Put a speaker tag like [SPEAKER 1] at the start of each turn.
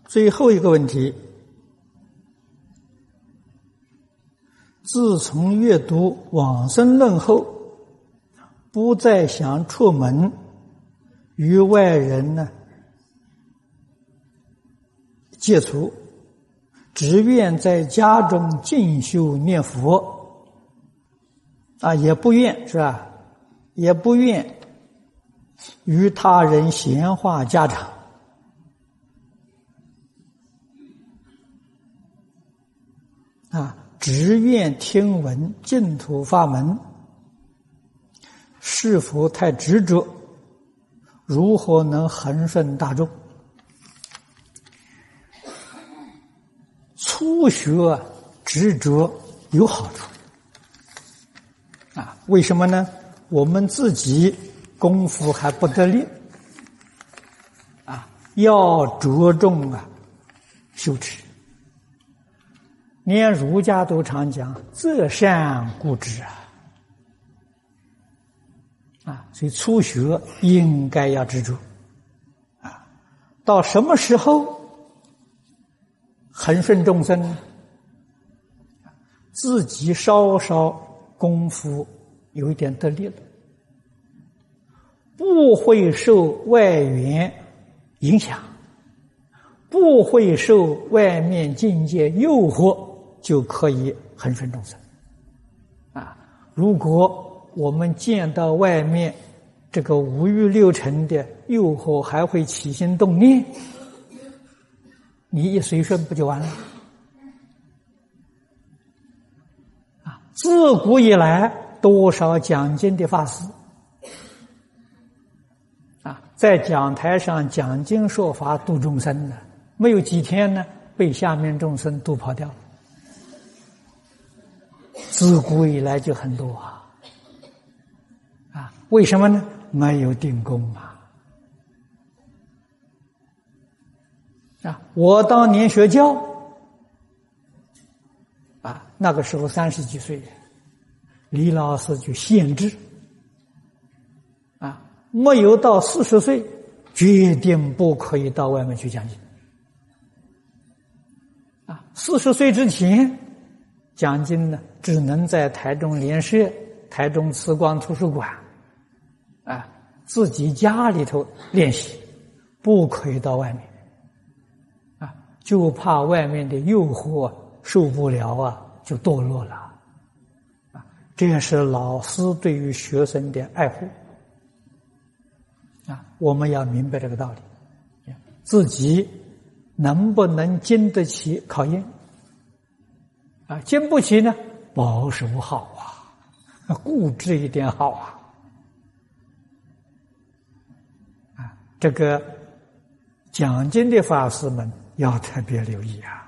[SPEAKER 1] 最后一个问题，自从阅读往生论后，不再想出门与外人接触，只愿在家中静修念佛，也不愿是吧？也不愿与他人闲话家常。只愿听闻净土法门，是否太执着？如何能恒顺大众？初学执着有好处为什么呢？我们自己功夫还不得力要着重修持。连儒家都常讲择善固执所以初学应该要执着到什么时候恒顺众生呢？自己稍稍功夫有一点得力了，不会受外缘影响，不会受外面境界诱惑，就可以恒顺众生如果我们见到外面这个五欲六尘的诱惑还会起心动念，你一随顺不就完了自古以来多少讲经的法师在讲台上讲经说法度众生的，没有几天呢被下面众生度跑掉了。自古以来就很多为什么呢？没有定功我当年学教那个时候30几岁，李老师就限制没有到40岁决定不可以到外面去讲经40岁之前讲经呢，只能在台中莲社、台中慈光图书馆自己家里头练习，不可以到外面就怕外面的诱惑受不了就堕落了这也是老师对于学生的爱护我们要明白这个道理，自己能不能经得起考验经不起呢，保守好固执一点好这个讲经的法师们要特别留意